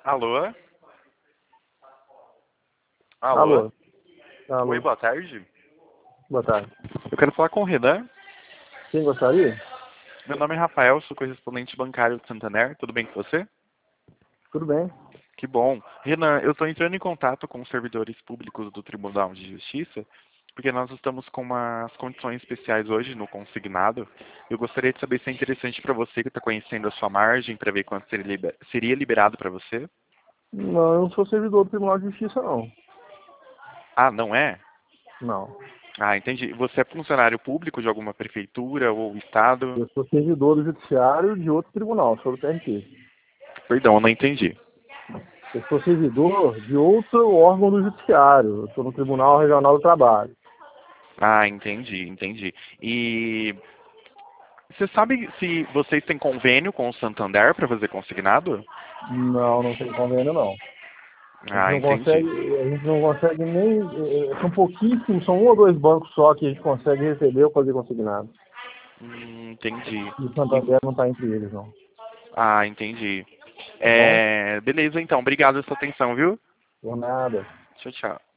Alô? Alô? Alô, Oi, alô, boa tarde. boa tarde. Eu quero falar com o Renan. Quem gostaria? Meu nome é Rafael, sou correspondente bancário do Santander. Tudo bem com você? Tudo bem? Que bom. Renan, eu estou entrando em contato com os servidores públicos do Tribunal de Justiça, porque nós estamos com umas condições especiais hoje no consignado. Eu gostaria de saber se é interessante para você que está conhecendo a sua margem, para ver quanto seria liberado para você. Não, eu não sou servidor do Tribunal de Justiça, não. Ah, não é? Não. Ah, entendi. Você é funcionário público de alguma prefeitura ou estado? Eu sou servidor do Judiciário de outro tribunal, sou do TRT. Perdão, eu não entendi. Eu sou servidor de outro órgão do Judiciário. Eu estou no Tribunal Regional do Trabalho. Ah, entendi, entendi. E você sabe se vocês têm convênio com o Santander para fazer consignado? Não, não tem convênio, não. Ah, entendi. A gente não consegue nem. São pouquíssimos, são um ou dois bancos só que a gente consegue receber ou fazer consignado. Entendi. E o E- Santander não está entre eles, não. ah, entendi. Tá bom? Beleza, então. Obrigado pela sua atenção, viu? Por nada. Tchau, tchau.